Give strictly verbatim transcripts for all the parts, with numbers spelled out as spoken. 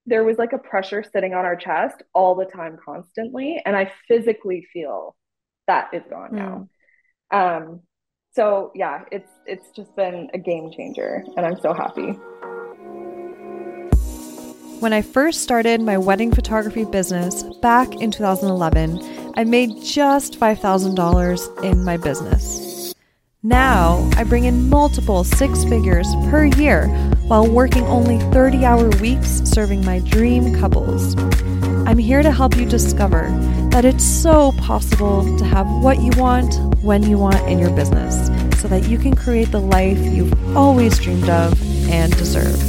there was like a pressure sitting on our chest all the time, constantly. And I physically feel that is gone now. Hmm. Um, so yeah, it's it's just been a game changer, and I'm so happy. When I first started my wedding photography business back in two thousand eleven, I made just five thousand dollars in my business. Now, I bring in multiple six figures per year while working only thirty hour weeks serving my dream couples. I'm here to help you discover that it's so possible to have what you want when you want in your business so that you can create the life you've always dreamed of and deserve.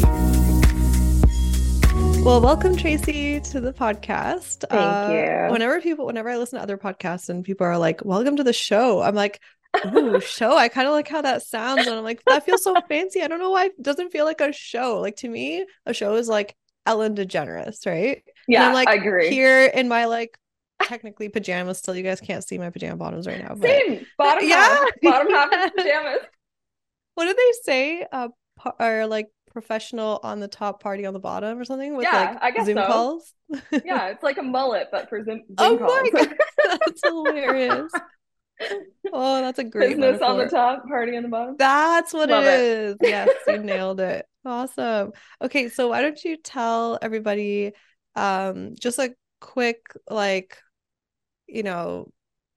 Well, welcome, Tracy, to the podcast. Thank Uh, you. whenever people, whenever I listen to other podcasts and people are like, welcome to the show, I'm like, ooh, show. I kind of like how that sounds. And I'm like, that feels so fancy. I don't know why it doesn't feel like a show. Like to me, a show is like Ellen DeGeneres, right? And I'm Yeah, I like agree. here in my like technically pajamas still. You guys can't see my pajama bottoms right now, but Same. Bottom yeah. half. Bottom half is Yeah. pajamas. What do they say? Uh, or like professional on the top, party on the bottom, or something with Yeah, like I guess Zoom so. calls. Yeah, it's like a mullet, but for Zoom, Zoom Oh calls. my God, that's hilarious. Oh, that's a great Business on the metaphor. top, party on the bottom. That's what it Love it. is. Yes, you nailed it. Awesome. Okay, so why don't you tell everybody um just a quick like, you know,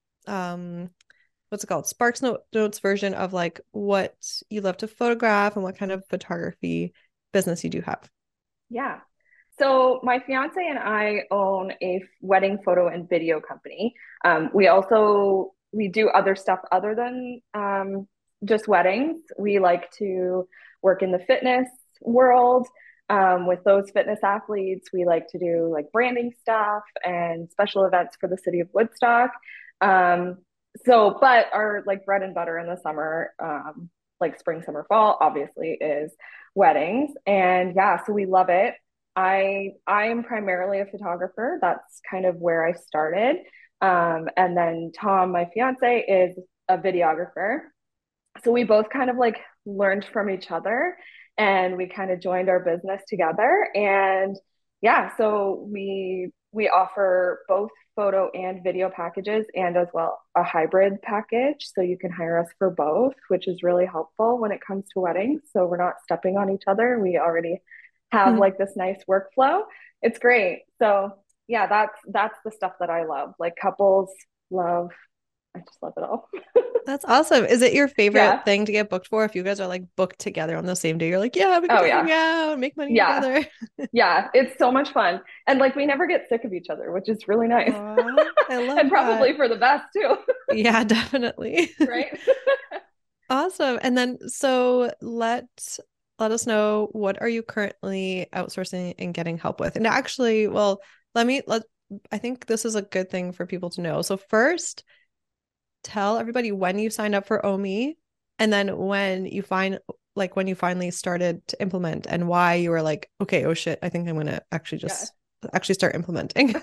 um what's it called? Sparks Note Notes version of like what you love to photograph and what kind of photography business you do have. Yeah. So my fiance and I own a wedding photo and video company. Um, we also we do other stuff other than um, just weddings. We like to work in the fitness world um, with those fitness athletes. We like to do like branding stuff and special events for the city of Woodstock. Um, so, but our like bread and butter in the summer, um, like spring, summer, fall, obviously is weddings. And yeah, so we love it. I I am primarily a photographer. That's kind of where I started. Um, and then Tom, my fiance, is a videographer. So we both kind of like learned from each other and we kind of joined our business together. And yeah, so we we offer both photo and video packages and as well a hybrid package. So you can hire us for both, which is really helpful when it comes to weddings. So we're not stepping on each other. We already have like this nice workflow. It's great. So yeah, that's that's the stuff that I love. Like couples love, I just love it all. That's awesome. Is it your favorite Yeah. thing to get booked for? If you guys are like booked together on the same day, you're like, yeah, we get Oh to hang yeah. out, make money Yeah. together. Yeah. It's so much fun. And like we never get sick of each other, which is really nice. Aw, I And love that. probably for the best too. Yeah, definitely. Right? Awesome. And then so let let us know, what are you currently outsourcing and getting help with? And actually, well, let me let I think this is a good thing for people to know. So first, tell everybody when you signed up for Omi and then when you find like when you finally started to implement and why you were like, okay, oh shit, I think I'm gonna actually Yeah. just actually start implementing.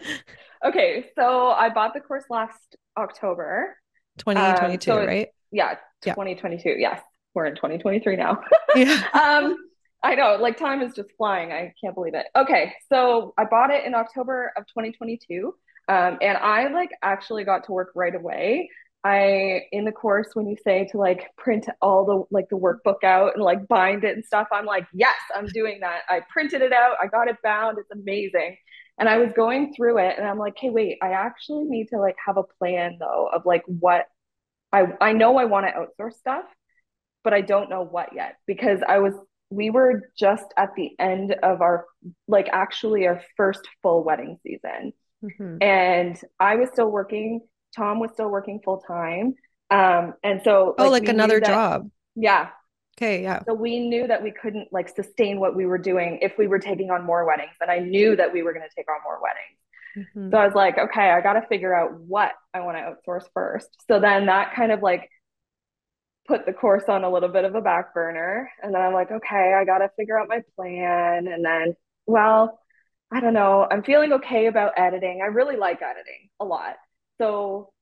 Okay, so I bought the course last October. Um, so twenty twenty-two, it's right? yeah, Yeah. twenty twenty-two. Yes, we're in twenty twenty-three now. Yeah. um, I know, like time is just flying. I can't believe it. Okay, so I bought it in October of twenty twenty-two. Um, and I like actually got to work right away. I in the course when you say to like print all the like the workbook out and like bind it and stuff, I'm like, yes, I'm doing that. I printed it out, I got it bound, it's amazing. And I was going through it and I'm like, hey, wait, I actually need to like have a plan though of like what I I know I want to outsource stuff, but I don't know what yet because I was we were just at the end of our like actually our first full wedding season. Hmm. And I was still working, Tom was still working full time. Um, and so Oh, like like we knew another that, job. yeah. Okay, yeah. So we knew that we couldn't like sustain what we were doing if we were taking on more weddings. And I knew that we were going to take on more weddings. Hmm. So I was like, okay, I got to figure out what I want to outsource first. So then that kind of like put the course on a little bit of a back burner. And then I'm like, okay, I got to figure out my plan. And then, well, I don't know. I'm feeling okay about editing. I really like editing a lot. So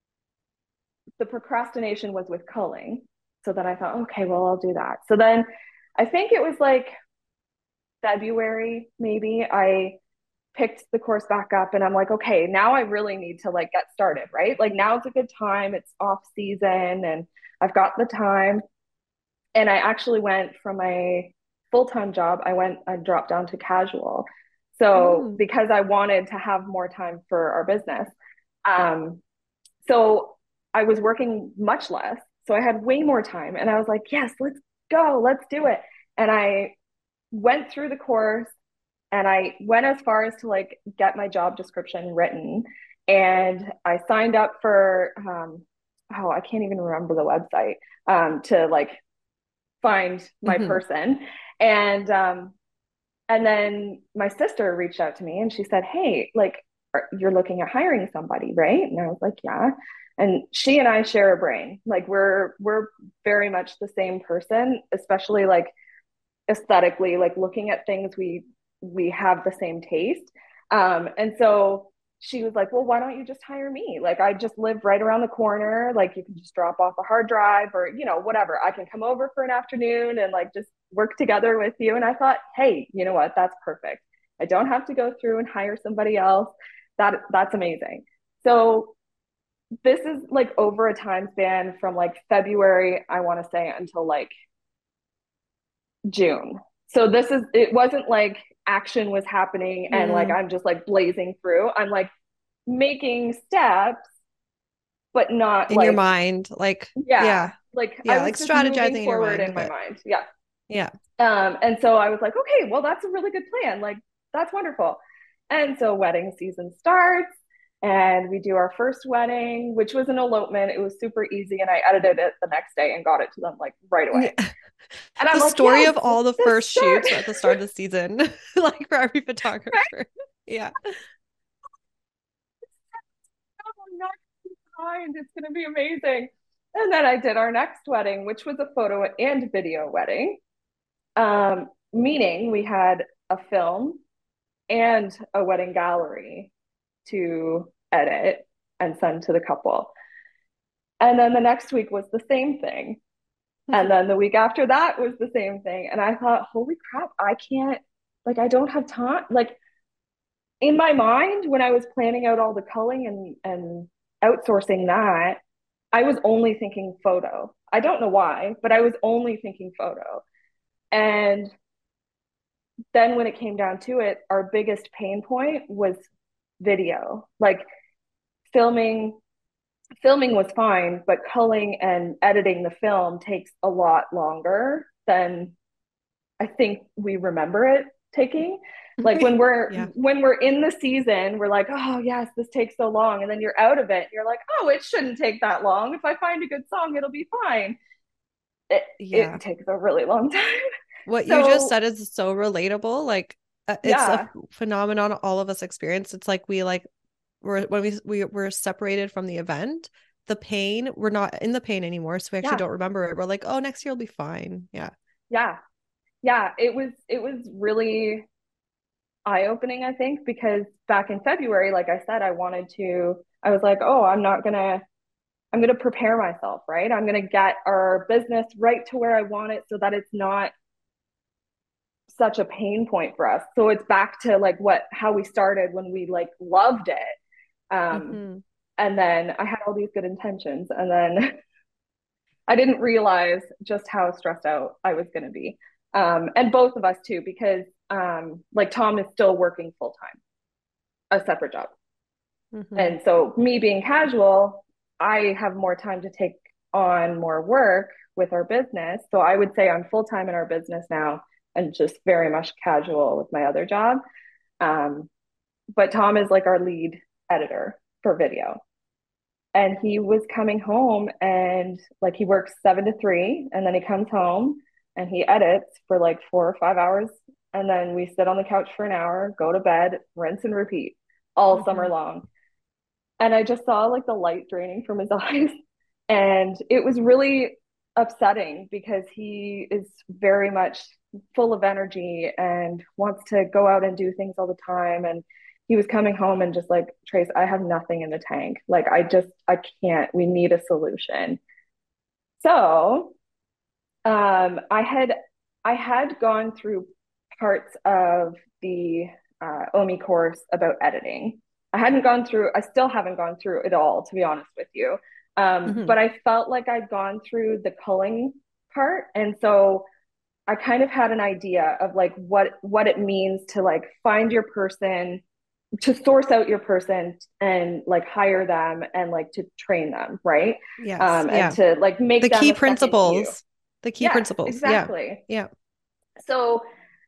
the procrastination was with culling. So then I thought, okay, well, I'll do that. So then I think it was like February, maybe, I picked the course back up and I'm like, okay, now I really need to like get started, right? Like now's a good time. It's off season and I've got the time. And I actually went from my full-time job, I went, I dropped down to casual. So Mm. because I wanted to have more time for our business. Um, so I was working much less. So I had way more time. And I was like, yes, let's go, let's do it. And I went through the course and I went as far as to like get my job description written. And I signed up for, um, oh, I can't even remember the website um, to like find my Mm-hmm. person. And um, and then my sister reached out to me and she said, hey, like, you're looking at hiring somebody, right? And I was like, yeah. And she and I share a brain. Like we're we're very much the same person, especially like aesthetically, like looking at things, we we have the same taste. Um, and so she was like, well, why don't you just hire me? Like I just live right around the corner. Like you can just drop off a hard drive or, you know, whatever. I can come over for an afternoon and like just work together with you. And I thought, hey, you know what? That's perfect. I don't have to go through and hire somebody else. That that's amazing. So this is like over a time span from like February, I want to say, until like June. So this is, it wasn't like action was happening and like Mm. I'm just like blazing through. I'm like making steps, but not In your like, mind, like, yeah, yeah, like I yeah, was like just moving strategizing in your forward mind, in my but mind. Yeah. yeah. Um, and so I was like, okay, well, that's a really good plan. Like, that's wonderful. And so wedding season starts and we do our first wedding, which was an elopement. It was super easy. And I edited it the next day and got it to them like right away. Yeah. And I'm The like, story yes, of all the the first start. shoots were at the start of the season, like for every photographer. Yeah. I'm not behind. It's going to be amazing. And then I did our next wedding, which was a photo and video wedding, um, meaning we had a film and a wedding gallery to edit and send to the couple. And then the next week was the same thing. And then the week after that was the same thing. And I thought, holy crap, I can't, like, I don't have time. Like, in my mind, when I was planning out all the culling and, and outsourcing that, I was only thinking photo. I don't know why, but I was only thinking photo. And then when it came down to it, our biggest pain point was video. Like filming filming was fine, but culling and editing the film takes a lot longer than I think we remember it taking. Like when we're Yeah. when we're in the season, we're like, oh yes, this takes so long, and then you're out of it. You're like, oh, it shouldn't take that long. If I find a good song, it'll be fine. It Yeah. it takes a really long time. What you just So said is so relatable. Like uh, it's a yeah, phenomenon all of us experience. It's like we like we're when we we we're separated from the event, the pain, we're not in the pain anymore, so we actually yeah, don't remember it. We're like, "Oh, next year will be fine." Yeah. yeah, yeah. It was it was really eye opening, I think, because back in February, like I said, I wanted to. I was like, oh, I'm not gonna I'm going to prepare myself, right? I'm going to get our business right to where I want it so that it's not such a pain point for us. So it's back to like what how we started when we like loved it. Um, Mm-hmm. and then I had all these good intentions, and then I didn't realize just how stressed out I was going to be. Um, and both of us too, because um, like Tom is still working full time, a separate job. Mm-hmm. And so me being casual, I have more time to take on more work with our business. So I would say I'm full time in our business now and just very much casual with my other job. Um, but Tom is like our lead editor for video. And he was coming home and like he works seven to three and then he comes home and he edits for like four or five hours. And then we sit on the couch for an hour, go to bed, rinse and repeat all Mm-hmm. summer long. And I just saw like the light draining from his eyes. And it was really upsetting because he is very much full of energy and wants to go out and do things all the time. And he was coming home and just like, Trace, I have nothing in the tank. Like, I just, I can't, we need a solution. So um, I had, I had gone through parts of the uh, OMI course about editing. I hadn't gone through, I still haven't gone through it all, to be honest with you. Um, Mm-hmm. but I felt like I'd gone through the culling part. And so I kind of had an idea of like what what it means to like find your person, to source out your person and like hire them and like to train them, right? Yes. Um, and Yeah. to like The make them key a second you. principles. The key Yes, principles. Yeah. exactly. Yeah. So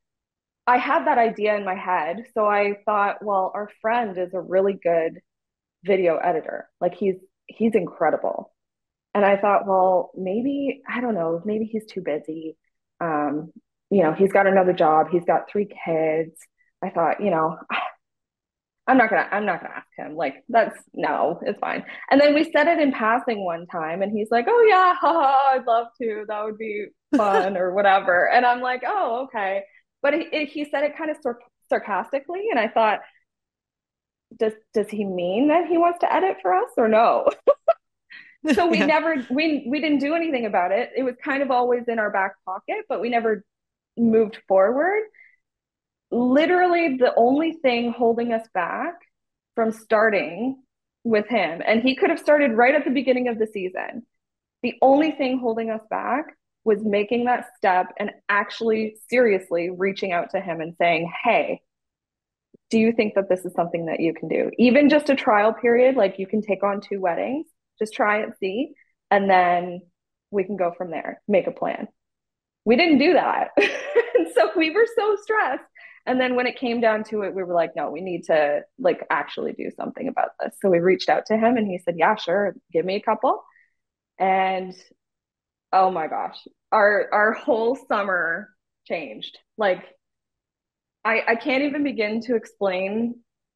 I had that idea in my head. So I thought, well, our friend is a really good video editor. Like he's he's incredible. And I thought, well, maybe, I don't know, maybe he's too busy. Um, you know, he's got another job, he's got three kids. I thought, you know, I'm not gonna, I'm not gonna ask him. Like, that's no, it's fine. And then we said it in passing one time, and he's like, oh yeah, haha, I'd love to. That would be fun or whatever. And I'm like, oh, okay. But he, he said it kind of sar- sarcastically, and I thought, does does he mean that he wants to edit for us or no? So we Yeah. never we we didn't do anything about it. It was kind of always in our back pocket, but we never moved forward. Literally the only thing holding us back from starting with him, and he could have started right at the beginning of the season. The only thing holding us back was making that step and actually seriously reaching out to him and saying, "Hey, do you think that this is something that you can do? Even just a trial period, like you can take on two weddings, just try it, see, and then we can go from there, make a plan." We didn't do that. And so we were so stressed. And then when it came down to it, we were like, no, we need to like actually do something about this. So we reached out to him and he said, yeah, sure, give me a couple. And oh my gosh, our our whole summer changed. Like I, I can't even begin to explain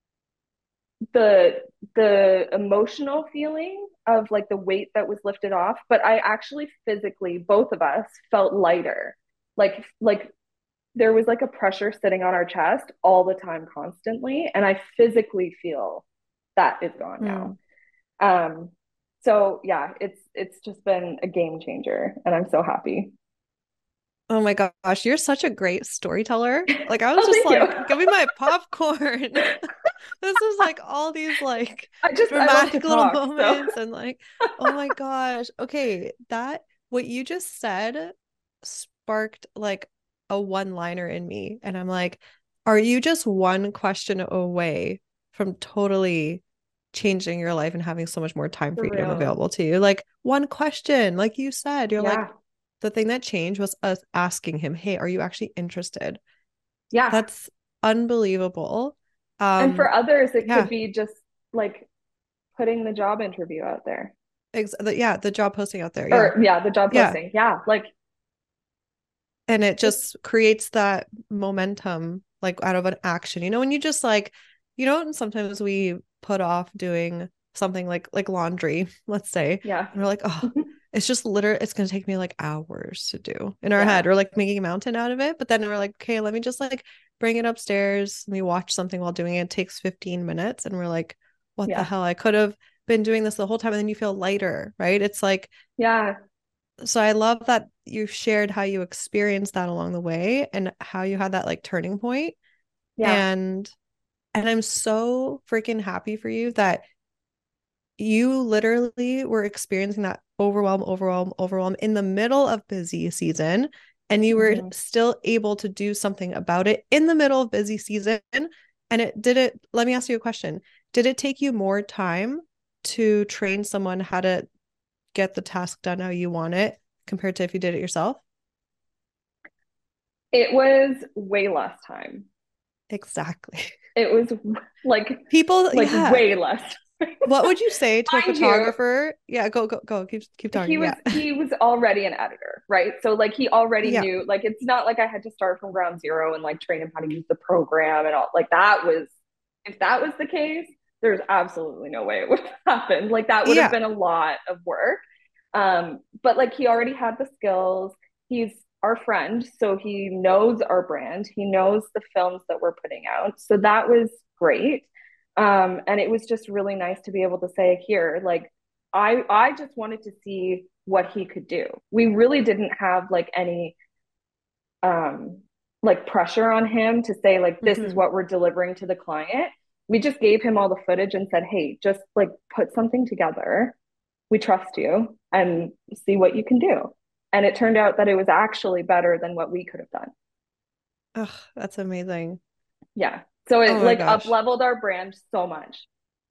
the the emotional feeling of like the weight that was lifted off, but I actually physically, both of us felt lighter. Like like there was like a pressure sitting on our chest all the time constantly, and I physically feel that is gone now. Mm. Um so yeah, it's it's just been a game changer and I'm so happy. Oh my gosh, you're such a great storyteller. Like I was Oh, just thank like, you. give me my popcorn. This is like all these like I just I love to dramatic little talk, so moments and like, oh my gosh. Okay, that what you just said sparked like a one-liner in me. And I'm like, are you just one question away from totally changing your life and having so much more time for freedom real. available to you? Like one question, like you said, you're like, Yeah. the thing that changed was us asking him, hey, are you actually interested? Yeah. That's unbelievable. And Um, for others it could yeah, be just like putting the job interview out there. ex- the, yeah, the job posting out there. Yeah. Or yeah, the job Yeah. posting. Yeah, like And it just just creates that momentum like out of an action. You know, when you just like, you know, and sometimes we put off doing something like like laundry, let's say, yeah. and we're like, oh, it's just literally it's gonna take me like hours to do in our head. Yeah. We're like making a mountain out of it. But then we're like, okay, let me just like bring it upstairs. Let me watch something while doing it. It takes fifteen minutes. And we're like, what the Yeah. hell? I could have been doing this the whole time. And then you feel lighter, right? It's like Yeah. so I love that you shared how you experienced that along the way and how you had that like turning point. Yeah. And and I'm so freaking happy for you that you literally were experiencing that overwhelm, overwhelm, overwhelm in the middle of busy season. And you were Mm-hmm. still able to do something about it in the middle of busy season. And it did it. Let me ask you a question. Did it take you more time to train someone how to get the task done how you want it compared to if you did it yourself? It was way less time. Exactly. It was like People, like yeah. way less. What would you say to a Mind you, photographer? Yeah, go, go, go. Keep keep he talking. was Yeah. he was already an editor, right? So like he already Yeah. knew, like it's not like I had to start from ground zero and like train him how to use the program and all. Like that was, if that was the case, there's absolutely no way it would have happened. Like that would have Yeah. been a lot of work. Um, but like he already had the skills. He's our friend, so he knows our brand. He knows the films that we're putting out. So that was great. Um, and it was just really nice to be able to say, here, like I I just wanted to see what he could do. We really didn't have like any um like pressure on him to say like this is Mm-hmm. what we're delivering to the client. We just gave him all the footage and said, hey, just like put something together. We trust you and see what you can do. And it turned out that it was actually better than what we could have done. Oh, that's amazing. Yeah. So Oh it my like up gosh. leveled our brand so much.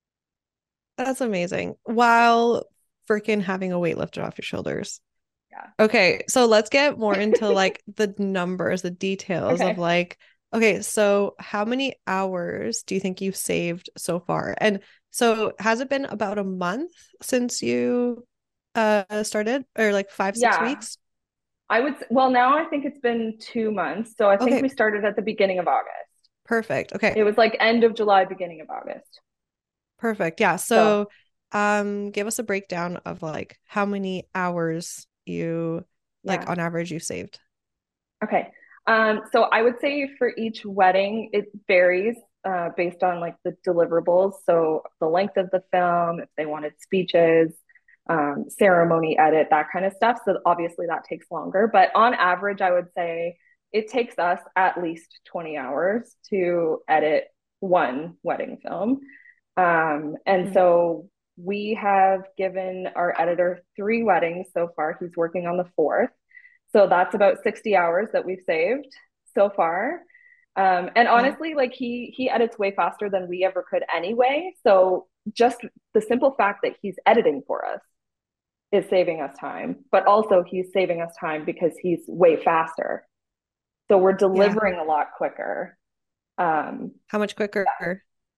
That's amazing. While freaking having a weight lifted off your shoulders. Yeah. Okay, so let's get more into like the numbers, the details of Okay. like, okay, so how many hours do you think you've saved so far? And so has it been about a month since you uh started, or like five, six Yeah. weeks? I would, well, now I think it's been two months. So I think Okay, we started at the beginning of August. perfect. Okay, It was like end of July, beginning of August. perfect. Yeah. So, So um give us a breakdown of like how many hours you like yeah. on average you saved. Okay. Um, so I would say for each wedding, it varies uh, based on like the deliverables. So the length of the film, if they wanted speeches, um, ceremony edit, that kind of stuff. So obviously that takes longer. But on average, I would say it takes us at least twenty hours to edit one wedding film. Um, and Mhm. so we have given our editor three weddings so far. He's working on the fourth. So that's about sixty hours that we've saved so far. Um, and Wow. honestly, like he he edits way faster than we ever could anyway. So just the simple fact that he's editing for us is saving us time, but also he's saving us time because he's way faster. So we're Yeah. delivering a lot quicker. Um, How much quicker?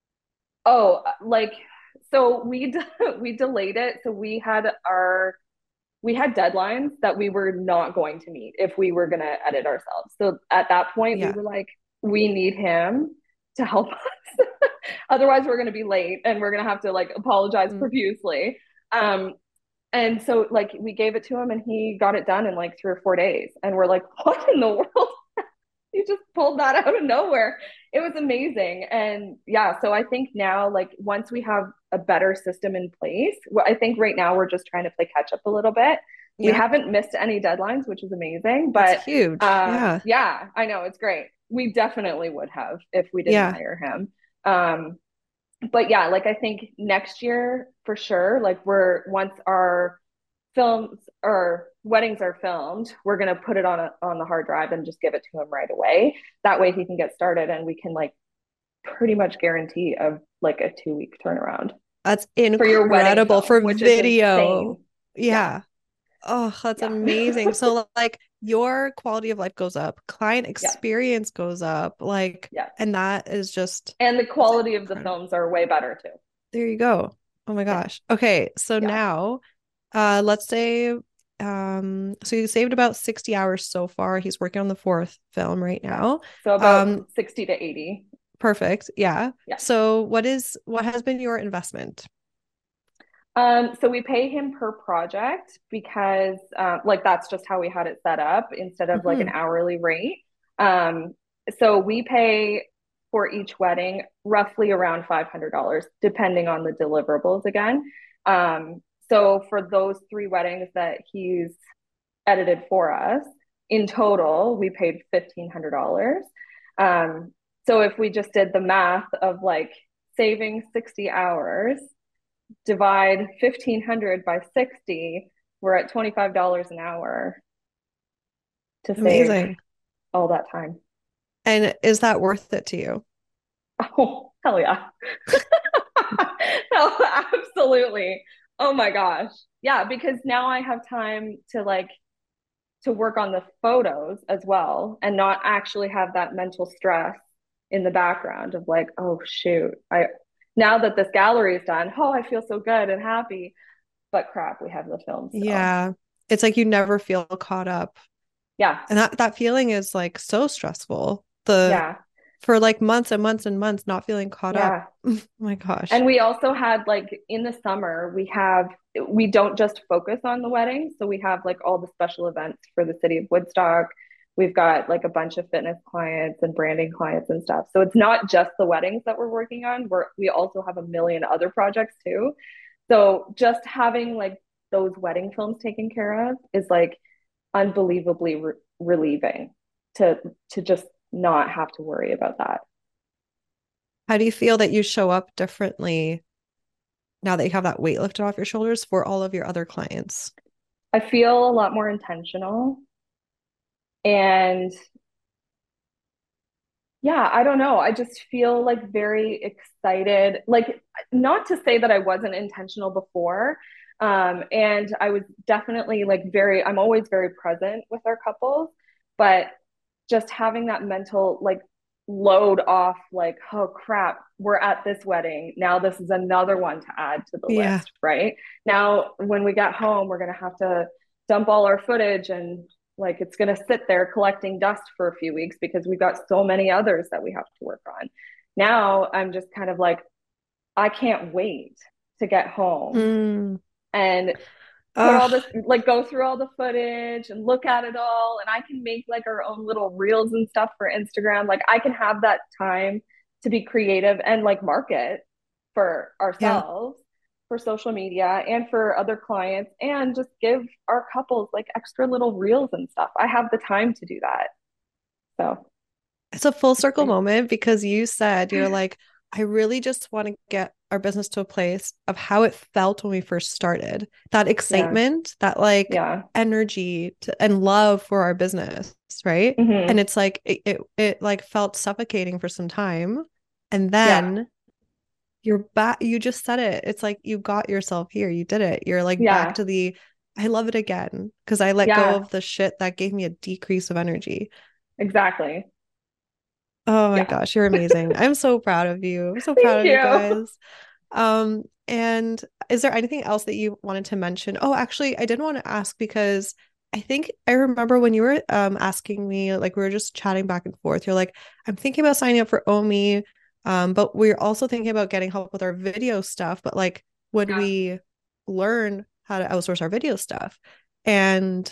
oh, like so we we delayed it. So we had our we had deadlines that we were not going to meet if we were going to edit ourselves. So at that point, we Yeah. were like, we need him to help us. Otherwise, we're going to be late and we're going to have to like apologize Mm. profusely. Um, and so, like, we gave it to him and he got it done in like three or four days. And we're like, what in the world? You just pulled that out of nowhere. It was amazing. And yeah, so I think now, like, once we have a better system in place, well, I think right now we're just trying to play catch up a little bit. We Yeah. haven't missed any deadlines, which is amazing. That's But huge. uh, Yeah. yeah, I know it's great. We definitely would have if we didn't Yeah. hire him. Um, but yeah, like I think next year for sure, like we're once our films or weddings are filmed, we're gonna put it on a, on the hard drive and just give it to him right away. That way he can get started and we can like pretty much guarantee of like a two week turnaround That's for your wedding incredible film, for which is video. insane. Yeah, Yeah. Oh, that's yeah, amazing. So like your quality of life goes up, client yeah, experience goes up, like, yeah. and that is just And the that's quality of the incredible. films are way better too. There you go. Oh my Yeah, gosh. Okay, so yeah, now uh let's say um so you saved about sixty hours so far. He's working on the fourth film right yeah. now. So about Um sixty to eighty. perfect. Yeah. Yeah. So what is what has been your investment? Um, so we pay him per project because, uh, like, that's just how we had it set up instead of like an Hmm. hourly rate. Um, so we pay for each wedding roughly around five hundred dollars depending on the deliverables again. Um, so for those three weddings that he's edited for us, in total, we paid fifteen hundred dollars. Um, so if we just did the math of like saving sixty hours, divide fifteen hundred by sixty, we're at twenty-five dollars an hour to save Amazing. all that time. And is that worth it to you? Oh, hell yeah. Oh, absolutely. Oh my gosh. Yeah, because now I have time to like to work on the photos as well and not actually have that mental stress in the background of like, oh shoot, I now that this gallery is done, oh, I feel so good and happy. But crap, we have the film still. Yeah. It's like you never feel caught up. Yeah, And that that feeling is like so stressful. The yeah, for like months and months and months not feeling caught up. yeah. Oh my gosh. And we also had like in the summer, we have, we don't just focus on the wedding. So we have like all the special events for the city of Woodstock. We've got like a bunch of fitness clients and branding clients and stuff. So it's not just the weddings that we're working on. We're, we also have a million other projects too. So just having like those wedding films taken care of is like unbelievably re- relieving to to just not have to worry about that. How do you feel that you show up differently now that you have that weight lifted off your shoulders for all of your other clients? I feel a lot more intentional. And yeah, I don't know. I just feel like very excited. Like, not to say that I wasn't intentional before. Um, and I was definitely like very, I'm always very present with our couples, but just having that mental like load off, like, oh crap, we're at this wedding. Now this is another one to add to the Yeah. list, right? Now, when we get home, we're going to have to dump all our footage and like it's going to sit there collecting dust for a few weeks because we've got so many others that we have to work on. Now I'm just kind of like, I can't wait to get home Mm. and put all this, Ugh. like go through all the footage and look at it all. And I can make like our own little reels and stuff for Instagram. Like I can have that time to be creative and like market for Yeah. ourselves, for social media and for other clients, and just give our couples like extra little reels and stuff. I have the time to do that. So It's a full circle moment because you said you're like, I really just want to get our business to a place of how it felt when we first started. That yeah, excitement, that like yeah. energy to, and love for our business, right? And Mm-hmm. it's like it, it it like felt suffocating for some time. And Yeah, then you're back, you just said it. It's like you got yourself here. You did it. You're like back yeah, to the I love it again because I let go yeah, of the shit that gave me a decrease of energy. exactly. Oh my Yeah. gosh, you're amazing. I'm so proud of you. I'm so proud Thank of you you. guys. Um, and is there anything else that you wanted to mention? Oh, actually, I did want to ask because I think I remember when you were um asking me, like we were just chatting back and forth. You're like, I'm thinking about signing up for Omi, um, but we're also thinking about getting help with our video stuff. But like, would Yeah. we learn how to outsource our video stuff? And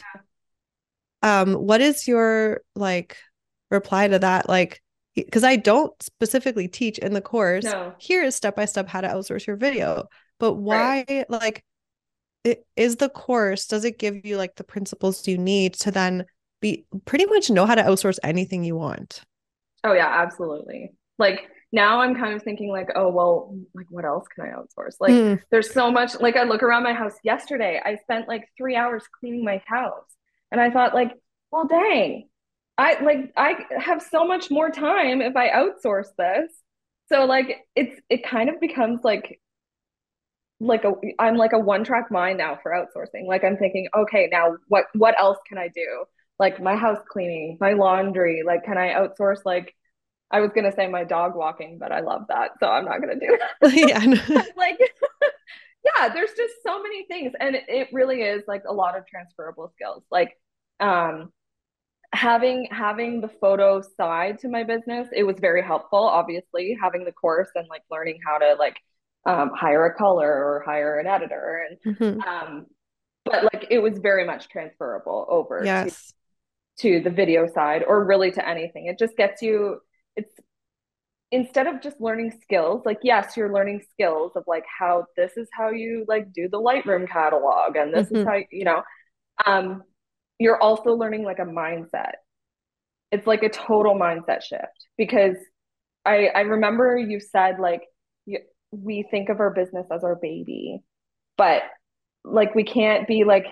um, what is your like reply to that? Like, because I don't specifically teach in the course, No, here is step by step how to outsource your video. But right. why, like, it is the course, does it give you like the principles you need to then be pretty much know how to outsource anything you want? Oh yeah, absolutely. Like now I'm kind of thinking like, oh well, like what else can I outsource? Like Mm, there's so much, like I look around my house yesterday, I spent like three hours cleaning my house. And I thought like, well dang, I like I have so much more time if I outsource this. So like it's it kind of becomes like like a I'm like a one track mind now for outsourcing. Like I'm thinking, okay, now what what else can I do? Like my house cleaning, my laundry, like can I outsource like I was gonna say my dog walking, but I love that, so I'm not gonna do that. yeah. But like, yeah, there's just so many things, and it, it really is like a lot of transferable skills. Like, um, having having the photo side to my business, it was very helpful. Obviously, having the course and like learning how to like um, hire a color or hire an editor, and Mhm. um, but like it was very much transferable over to Yes. to the video side or really to anything. It just gets you. It's instead of just learning skills, like yes, you're learning skills of like how this is how you like do the Lightroom catalog and this is Hmm. how you know um you're also learning like a mindset. It's like a total mindset shift because I I remember you said like you, we think of our business as our baby, but like we can't be like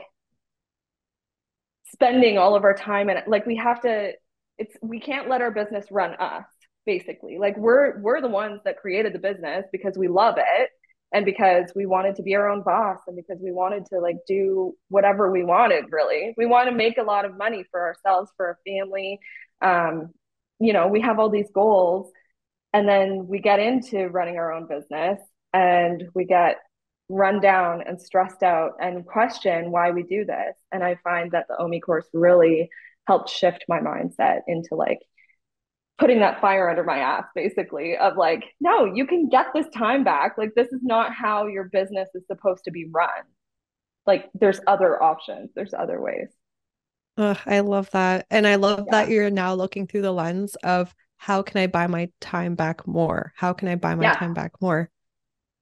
spending all of our time and like we have to it's we can't let our business run us basically. Like we're we're the ones that created the business because we love it and because we wanted to be our own boss and because we wanted to like do whatever we wanted. Really, we want to make a lot of money for ourselves, for our family. um you know, we have all these goals, and then we get into running our own business and we get run down and stressed out and question why we do this. And I find that the Omi course really helped shift my mindset into like putting that fire under my ass, basically, of like, no, you can get this time back. Like, this is not how your business is supposed to be run. Like, there's other options, there's other ways. Ugh, I love that. And I love that Yeah. you're now looking through the lens of how can I buy my time back more? How can I buy my Yeah. time back more?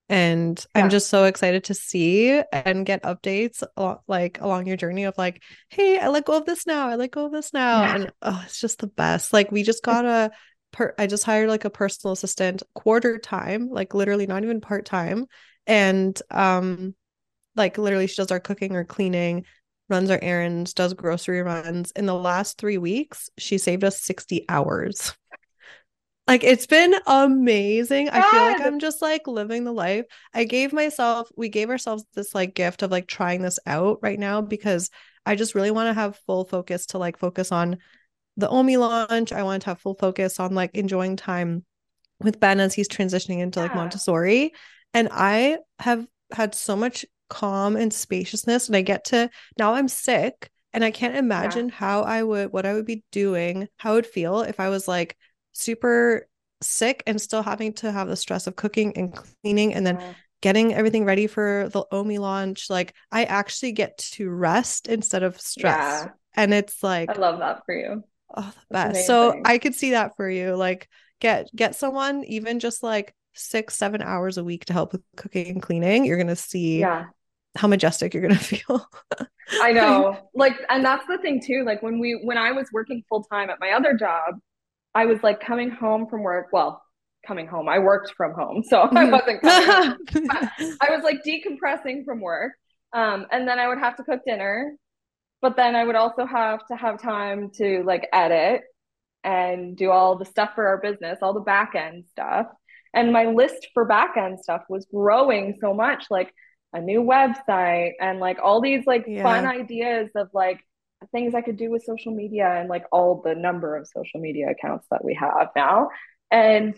And I'm Yeah. just so excited to see and get updates al- like along your journey of like, hey, I let go of this now. I let go of this now. Yeah. And oh, it's just the best. Like we just got a per I just hired like a personal assistant quarter time, like literally not even part time. And um like literally she does our cooking or cleaning, runs our errands, does grocery runs. In the last three weeks, she saved us sixty hours. Like it's been amazing. I feel like God. I'm just like living the life. I gave myself, we gave ourselves this like gift of like trying this out right now because I just really want to have full focus to like focus on the Omi launch. I want to have full focus on like enjoying time with Ben as he's transitioning into like Yeah. Montessori. And I have had so much calm and spaciousness. And I get to now I'm sick and I can't Yeah. imagine how I would, what I would be doing, how it would feel if I was like super sick and still having to have the stress of cooking and cleaning and then Yeah. getting everything ready for the Omi launch. Like I actually get to rest instead of stress. Yeah. And it's I like, love that for you. oh, the That's best. So amazing. I could see that for you. Like get get someone even just like six, seven hours a week to help with cooking and cleaning. You're gonna see Yeah. how majestic you're gonna feel. I Like, know. Like, and that's the thing too. Like when we when I was working full time at my other job, I was like coming home from work. Well, coming home. I worked from home, so I mhm. wasn't coming home. But I was like decompressing from work. Um, and then I would have to cook dinner, but then I would also have to have time to like edit and do all the stuff for our business, all the back end stuff. And my list for back end stuff was growing so much, like a new website and like all these like fun Yeah, ideas of like things I could do with social media and like all the number of social media accounts that we have now. And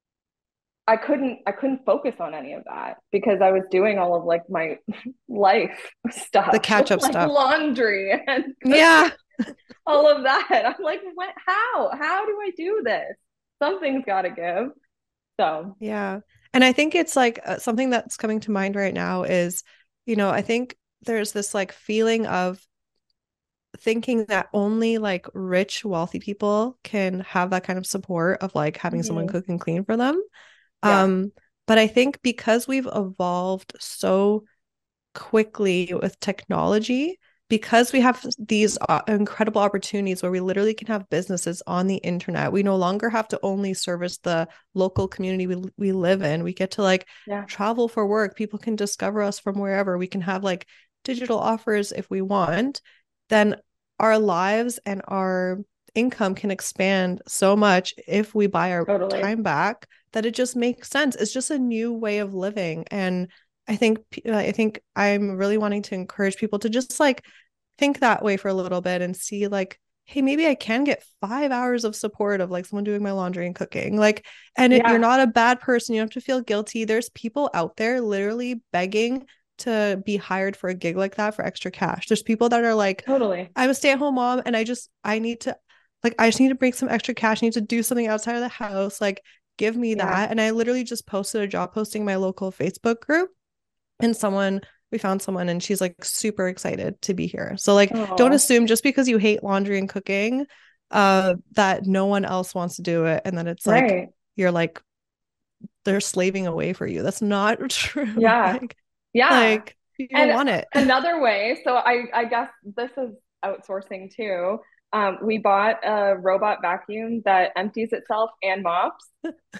I couldn't I couldn't focus on any of that because I was doing all of like my life the stuff, catch up like stuff. laundry and cooking, Yeah, all of that. I'm like, what? How? How do I do this? Something's got to give. So, yeah. And I think it's like uh, something that's coming to mind right now is, you know, I think there's this like feeling of thinking that only like rich, wealthy people can have that kind of support of like having someone mhm. cook and clean for them. Yeah, Um, but I think because we've evolved so quickly with technology, because we have these uh, incredible opportunities where we literally can have businesses on the internet, we no longer have to only service the local community we, we live in. We get to like yeah, travel for work. People can discover us from wherever. We can have like digital offers if we want. Then our lives and our income can expand so much if we buy our totally. time back that it just makes sense. It's just a new way of living. And I think I think I'm really wanting to encourage people to just like think that way for a little bit and see like, hey, maybe I can get five hours of support of like someone doing my laundry and cooking. Like, and it, you're Yeah, not a bad person. You don't have to feel guilty. There's people out there literally begging to be hired for a gig like that for extra cash. There's people that are like, totally. I'm a stay-at-home mom and I just I need to like I just need to bring some extra cash. I need to do something outside of the house. Like, give me Yeah. that. And I literally just posted a job posting in my local Facebook group and someone we found someone and she's like super excited to be here. So like don't Oh, assume just because you hate laundry and cooking uh that no one else wants to do it and then it's like right. you're like they're slaving away for you. That's not true. Yeah. like Yeah. like people And want it. another way, so I I guess this is outsourcing too. Um, we bought a robot vacuum that empties itself and mops.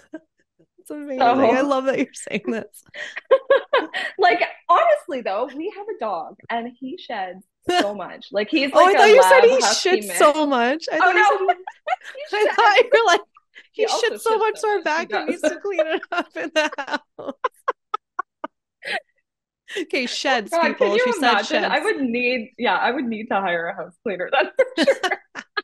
It's amazing. I So, love that you're saying this. like, honestly, though, we have a dog and he sheds so much. Like, he's Oh, like I a thought you said lab he husky shit mix. so much. I Oh, thought you said no, he he I thought sheds. you were like He he also shit so shits much so so our much. He vacuum does. needs to clean it up in the house. Okay, sheds, God, can people. She you said imagine? I sheds. would need, yeah, I would need to hire a house cleaner. That's for sure.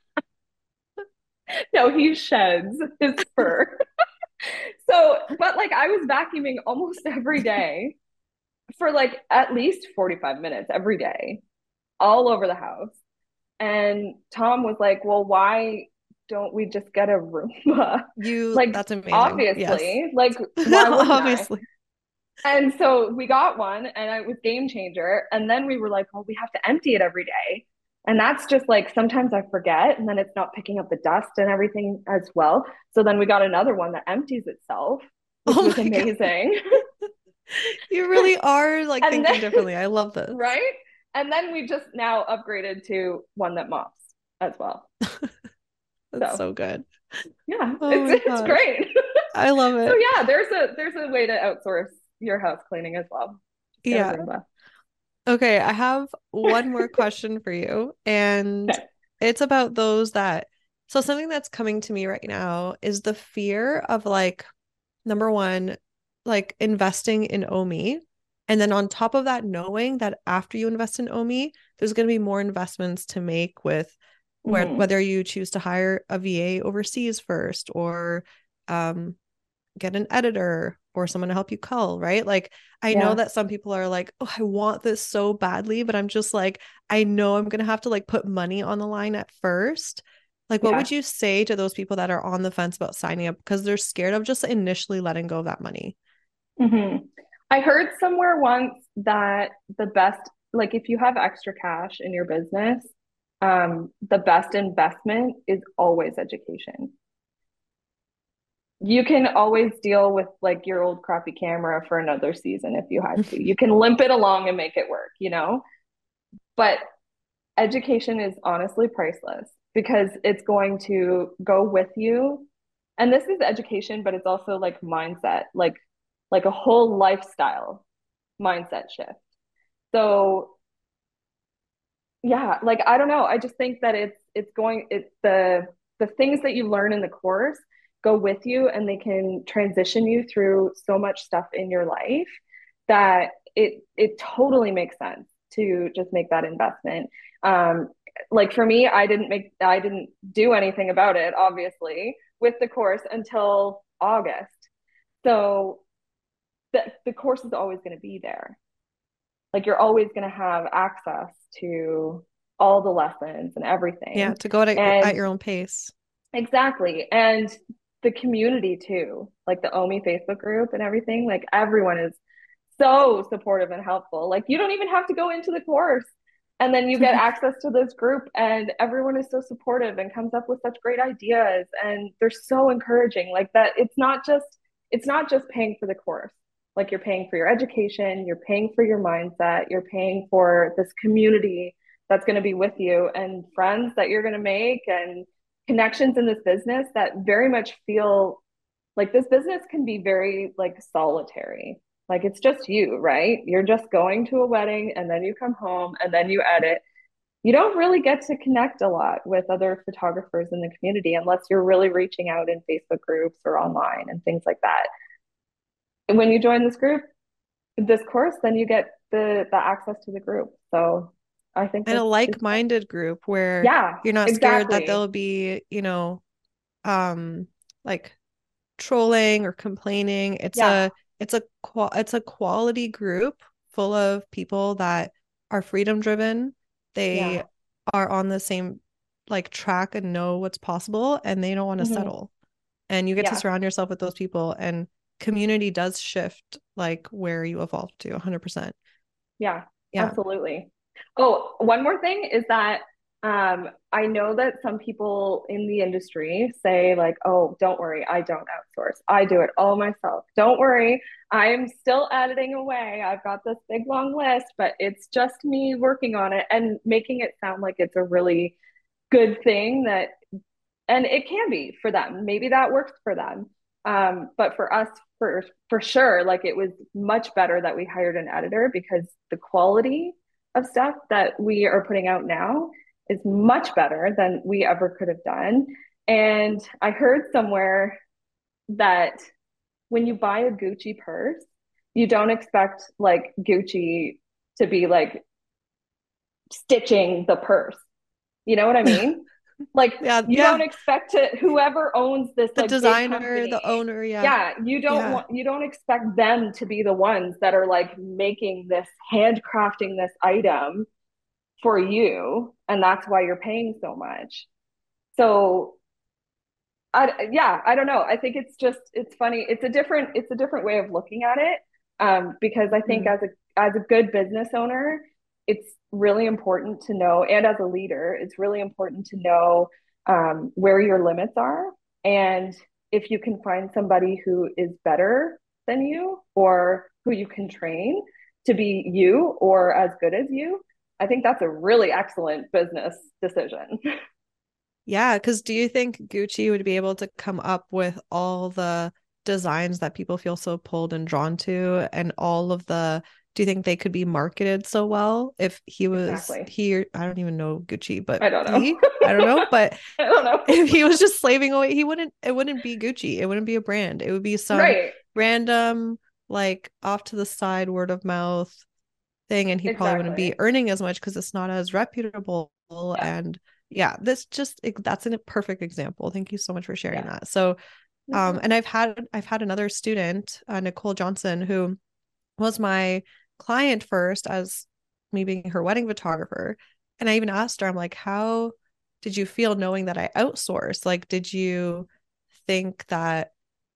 No, he sheds his fur. So, but like I was vacuuming almost every day for like at least forty-five minutes every day, all over the house. And Tom was like, well, why don't we just get a Roomba? You, Like, that's amazing. Yes. obviously, like, why wouldn't I? Obviously. And so we got one and it was game changer. And then we were like, well, we have to empty it every day. And that's just like sometimes I forget and then it's not picking up the dust and everything as well. So then we got another one that empties itself, which Oh was my God. amazing. You really are like And thinking then, differently. I love this. right? And then we just now upgraded to one that mops as well. That's So so good. yeah, Oh it's my it's gosh. great. I love So it. yeah, there's a there's a way to outsource your house cleaning as well. Just get a Yeah. Roomba. Okay, I have one more question for you, and Okay. it's about those that, so something that's coming to me right now is the fear of like, number one, like investing in Omi. And then on top of that, knowing that after you invest in Omi, there's going to be more investments to make with where, Hmm. whether you choose to hire a V A overseas first or um, get an editor or someone to help you cull, right? Like, I know Yeah. that some people are like, oh, I want this so badly, but I'm just like, I know I'm gonna have to like put money on the line at first. Like, what Yeah. would you say to those people that are on the fence about signing up because they're scared of just initially letting go of that money? Hmm. I heard somewhere once that the best, like if you have extra cash in your business, um, the best investment is always education. You can always deal with like your old crappy camera for another season if you had to. You can limp it along and make it work, you know? But education is honestly priceless because it's going to go with you. And this is education, but it's also like mindset, like like a whole lifestyle mindset shift. So yeah, like I don't know. I just think that it's it's going it's the the things that you learn in the course go with you and they can transition you through so much stuff in your life that it it totally makes sense to just make that investment. Um like for me, I didn't make I didn't do anything about it obviously with the course until August. So the the course is always going to be there, like you're always going to have access to all the lessons and Yeah, everything. to go at, at And your own pace. exactly. And the community too, like the Omi Facebook group and everything, like everyone is so supportive and helpful. Like you don't even have to go into the course. And then you get access to this group, and everyone is so supportive and comes up with such great ideas. And they're so encouraging. Like that, it's not just it's not just paying for the course. Like you're paying for your education, you're paying for your mindset, you're paying for this community that's going to be with you and friends that you're going to make and connections in this business that very much feel like this business can be very like solitary. Like it's just you, right? You're just going to a wedding and then you come home and then you edit. You don't really get to connect a lot with other photographers in the community unless you're really reaching out in Facebook groups or online and things like that. And when you join this group, this course, then you get the the access to the group. So I think And a it's it's like-minded group where yeah, you're not scared that exactly. there'll be, you know, um, like trolling or complaining. It's Yeah, a it's a qual it's a quality group full of people that are freedom driven. They yeah. are on the same like track and know what's possible and they don't want to Hmm. settle. And you get to Yeah, surround yourself with those people and community does shift like where you evolve to one hundred percent. yeah, Yeah. absolutely. Oh, one more thing is that um, I know that some people in the industry say, like, oh, don't worry, I don't outsource. I do it all myself. Don't worry, I'm still editing away. I've got this big long list, but it's just me working on it and making it sound like it's a really good thing that, and it can be for them. Maybe that works for them. Um, but for us, for for sure, like it was much better that we hired an editor because the quality of stuff that we are putting out now is much better than we ever could have done. And I heard somewhere that when you buy a Gucci purse, you don't expect like Gucci to be like stitching the purse. You know what I mean? Like Yeah, you don't yeah. expect to whoever owns this The like big designer, company, the owner, yeah. yeah, you don't Yeah. want you don't expect them to be the ones that are like making this handcrafting this item for you, and that's why you're paying so much. So I yeah, I don't know. I think it's just it's funny. It's a different it's a different way of looking at it. Um, because I think Mm. as a as a good business owner, it's really important to know, and as a leader, it's really important to know um, where your limits are, and if you can find somebody who is better than you or who you can train to be you or as good as you, I think that's a really excellent business decision. Yeah, because do you think Gucci would be able to come up with all the designs that people feel so pulled and drawn to, and all of the, do you think they could be marketed so well if he was Exactly. he or, I don't even know Gucci, but I don't know. he, I don't know, but I don't know. if he was just slaving away, he wouldn't, it wouldn't be Gucci. It wouldn't be a brand. It would be some Right. random, like off to the side word of mouth thing, and he probably wouldn't be Exactly. earning as much because it's not as reputable. Yeah. And yeah, this just, that's a perfect example. Thank you so much for sharing Yeah. that. So No um problem. and i've had i've had another student, uh, Nicole Johnson, who was my client first as me being her wedding photographer. And I even asked her, I'm like, how did you feel knowing that I outsourced? Like, did you think that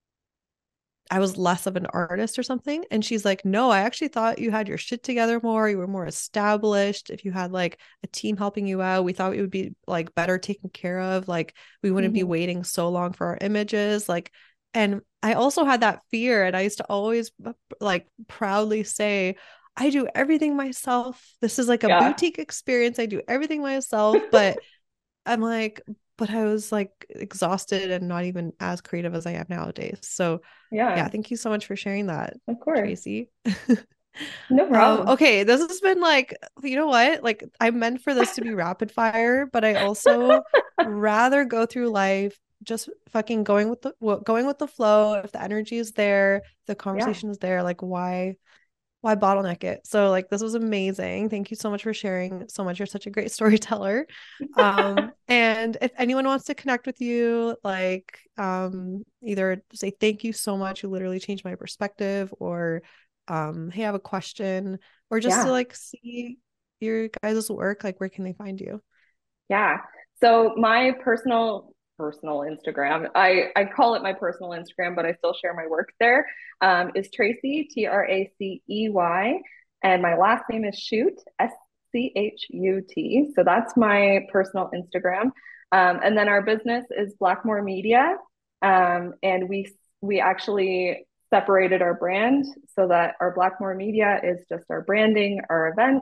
I was less of an artist or something? And she's like, no, I actually thought you had your shit together more. You were more established. If you had like a team helping you out, we thought it would be like better taken care of. Like, we wouldn't be Mm-hmm. waiting so long for our images. Like, and I also had that fear. And I used to always like proudly say, I do everything myself. This is like a Yeah. boutique experience. I do everything myself. But I'm like, but I was like exhausted and not even as creative as I am nowadays. So yeah, Yeah. thank you so much for sharing that, Of course. Tracy. No Um, problem. okay, this has been like, you know what? Like, I meant for this to be rapid fire, but I also rather go through life just fucking going with the going with the flow. If the energy is there, the Yeah. conversation is there, like why why bottleneck it? So like this was amazing. Thank you so much for sharing so much. You're such a great storyteller. Um, and if anyone wants to connect with you, like um either say thank you so much, you literally changed my perspective, or um, hey, I have a question, or just to Yeah. like see your guys' work, like where can they find you? Yeah. So my personal personal Instagram, I I call it my personal Instagram, but I still share my work there. Um, is Tracy, T R A C E Y, and my last name is Schut, S C H U T. So that's my personal Instagram. Um, and then our business is Blackmore Media, um, and we we actually separated our brand so that our Blackmore Media is just our branding, our events,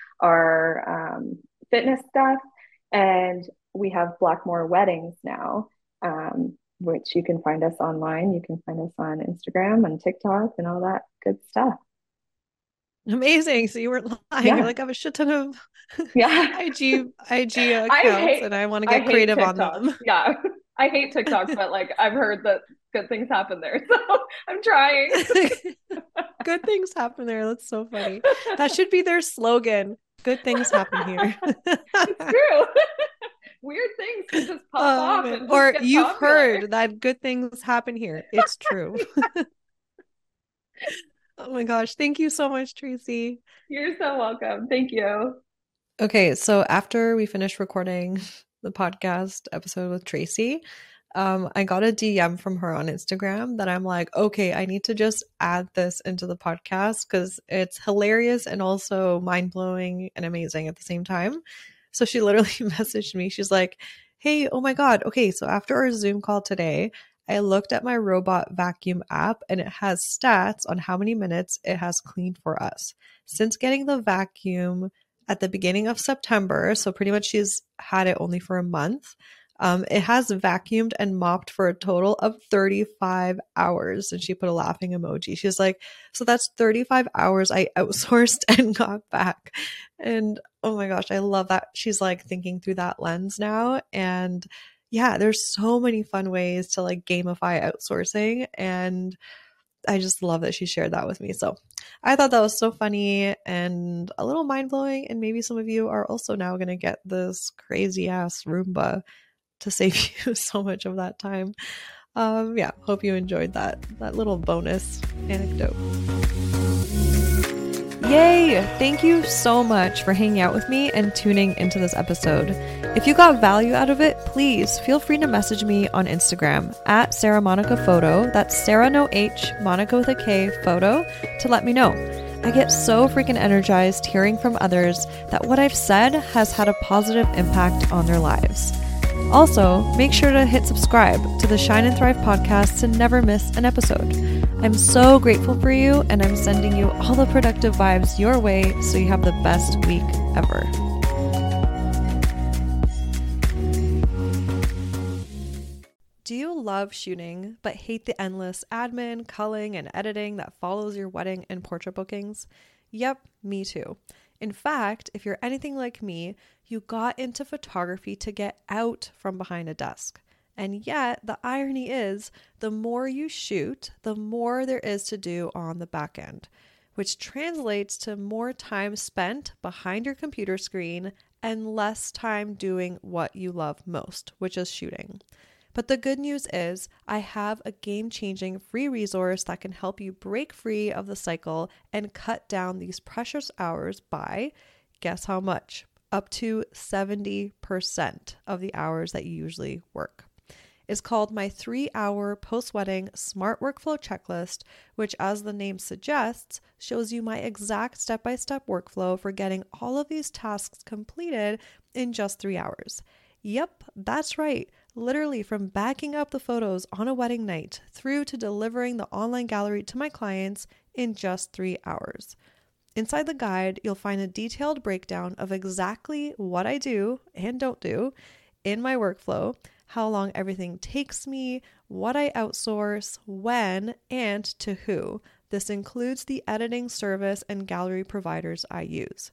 our um, fitness stuff, and we have Blackmore Weddings now, um, which you can find us online. You can find us on Instagram and TikTok and all that good stuff. Amazing. So you weren't lying. You're Yeah. like, I have a shit ton of Yeah. I G I G I accounts hate and I want to I get hate creative on TikTok. them. Yeah. I hate TikTok, but like I've heard that good things happen there. So I'm trying. Good things happen there. That's so funny. That should be their slogan. Good things happen here. It's true. Weird things can just pop Oh off man. and just Or get you've popular. heard that good things happen here. It's true. Oh my gosh. Thank you so much, Tracy. You're so welcome. Thank you. Okay, so after we finished recording the podcast episode with Tracy, um, I got a D M from her on Instagram that I'm like, okay, I need to just add this into the podcast because it's hilarious and also mind blowing and amazing at the same time. So she literally messaged me. She's like, hey, oh my God. Okay, so after our Zoom call today, I looked at my robot vacuum app and it has stats on how many minutes it has cleaned for us. Since getting the vacuum at the beginning of September, so pretty much she's had it only for a month, um, it has vacuumed and mopped for a total of thirty-five hours. And she put a laughing emoji. She's like, so that's thirty-five hours I outsourced and got back. And oh my gosh, I love that she's like thinking through that lens now. And yeah, there's so many fun ways to like gamify outsourcing. And I just love that she shared that with me. So I thought that was so funny and a little mind blowing. And maybe some of you are also now going to get this crazy ass Roomba to save you so much of that time. Um, yeah, hope you enjoyed that that little bonus anecdote. Yay! Thank you so much for hanging out with me and tuning into this episode. If you got value out of it, please feel free to message me on Instagram at Sarah Monica Photo. That's Sarah no H, Monica with a K, photo, to let me know. I get so freaking energized hearing from others that what I've said has had a positive impact on their lives. Also, make sure to hit subscribe to the Shine and Thrive podcast to never miss an episode. I'm so grateful for you, and I'm sending you all the productive vibes your way so you have the best week ever. Do you love shooting but hate the endless admin, culling, and editing that follows your wedding and portrait bookings? Yep, me too. In fact, if you're anything like me, you got into photography to get out from behind a desk. And yet, the irony is, the more you shoot, the more there is to do on the back end, which translates to more time spent behind your computer screen and less time doing what you love most, which is shooting. But the good news is I have a game-changing free resource that can help you break free of the cycle and cut down these precious hours by, guess how much? Up to seventy percent of the hours that you usually work. It's called my three-hour post-wedding smart workflow checklist, which, as the name suggests, shows you my exact step-by-step workflow for getting all of these tasks completed in just three hours. Yep, that's right. Literally from backing up the photos on a wedding night through to delivering the online gallery to my clients in just three hours. Inside the guide, you'll find a detailed breakdown of exactly what I do and don't do in my workflow, how long everything takes me, what I outsource, when, and to who. This includes the editing service and gallery providers I use.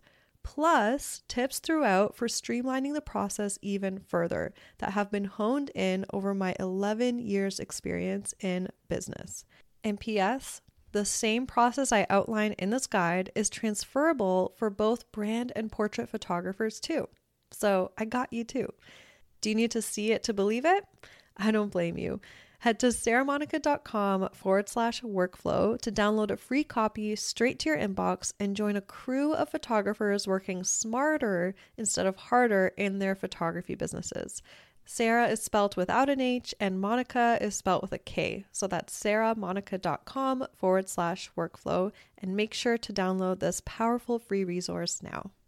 Plus tips throughout for streamlining the process even further that have been honed in over my eleven years experience in business. And P S, the same process I outline in this guide is transferable for both brand and portrait photographers too. So I got you too. Do you need to see it to believe it? I don't blame you. Head to sarahmonica.com forward slash workflow to download a free copy straight to your inbox and join a crew of photographers working smarter instead of harder in their photography businesses. Sarah is spelled without an H and Monica is spelled with a K. So that's sarahmonica.com forward slash workflow, and make sure to download this powerful free resource now.